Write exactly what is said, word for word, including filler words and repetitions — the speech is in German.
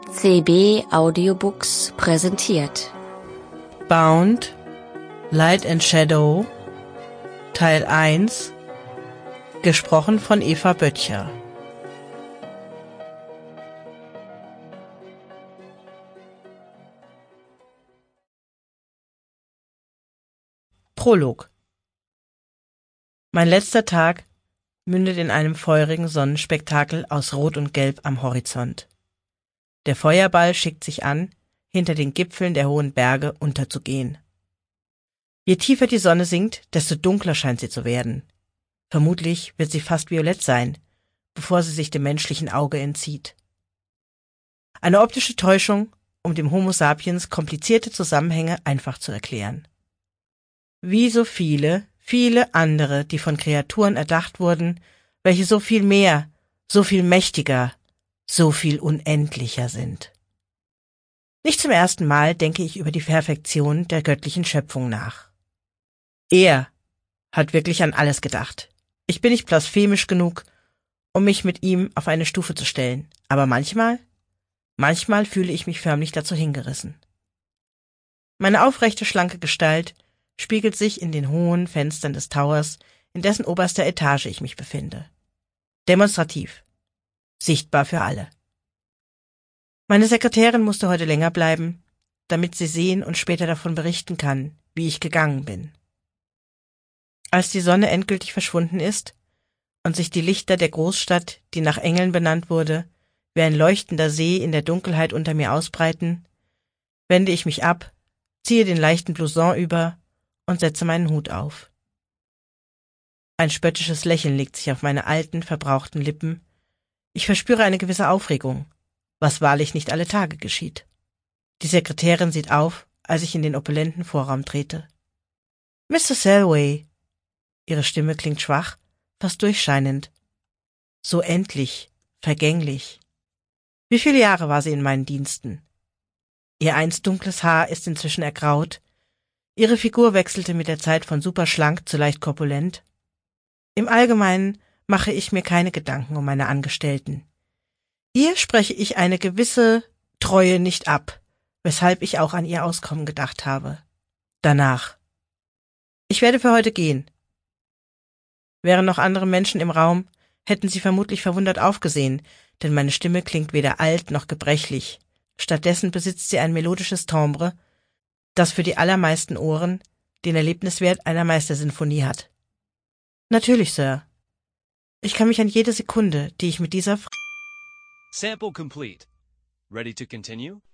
C B Audiobooks präsentiert Bound, Light and Shadow, Teil eins, gesprochen von Eva Böttcher. Prolog. Mein letzter Tag mündet in einem feurigen Sonnenspektakel aus Rot und Gelb am Horizont. Der Feuerball schickt sich an, hinter den Gipfeln der hohen Berge unterzugehen. Je tiefer die Sonne sinkt, desto dunkler scheint sie zu werden. Vermutlich wird sie fast violett sein, bevor sie sich dem menschlichen Auge entzieht. Eine optische Täuschung, um dem Homo sapiens komplizierte Zusammenhänge einfach zu erklären. Wie so viele, viele andere, die von Kreaturen erdacht wurden, welche so viel mehr, so viel mächtiger, so viel unendlicher sind. Nicht zum ersten Mal denke ich über die Perfektion der göttlichen Schöpfung nach. Er hat wirklich an alles gedacht. Ich bin nicht blasphemisch genug, um mich mit ihm auf eine Stufe zu stellen, aber manchmal, manchmal fühle ich mich förmlich dazu hingerissen. Meine aufrechte, schlanke Gestalt spiegelt sich in den hohen Fenstern des Towers, in dessen oberster Etage ich mich befinde. Demonstrativ. Sichtbar für alle. Meine Sekretärin musste heute länger bleiben, damit sie sehen und später davon berichten kann, wie ich gegangen bin. Als die Sonne endgültig verschwunden ist und sich die Lichter der Großstadt, die nach Engeln benannt wurde, wie ein leuchtender See in der Dunkelheit unter mir ausbreiten, wende ich mich ab, ziehe den leichten Blouson über und setze meinen Hut auf. Ein spöttisches Lächeln legt sich auf meine alten, verbrauchten Lippen. Ich verspüre eine gewisse Aufregung, was wahrlich nicht alle Tage geschieht. Die Sekretärin sieht auf, als ich in den opulenten Vorraum trete. Mister Selway. Ihre Stimme klingt schwach, fast durchscheinend. So endlich, vergänglich. Wie viele Jahre war sie in meinen Diensten? Ihr einst dunkles Haar ist inzwischen ergraut. Ihre Figur wechselte mit der Zeit von superschlank zu leicht korpulent. Im Allgemeinen mache ich mir keine Gedanken um meine Angestellten. Ihr spreche ich eine gewisse Treue nicht ab, weshalb ich auch an ihr Auskommen gedacht habe. Danach. Ich werde für heute gehen. Wären noch andere Menschen im Raum, hätten sie vermutlich verwundert aufgesehen, denn meine Stimme klingt weder alt noch gebrechlich. Stattdessen besitzt sie ein melodisches Timbre, das für die allermeisten Ohren den Erlebniswert einer Meistersinfonie hat. Natürlich, Sir. Ich kann mich an jede Sekunde, die ich mit dieser F- Sample complete. Ready to continue?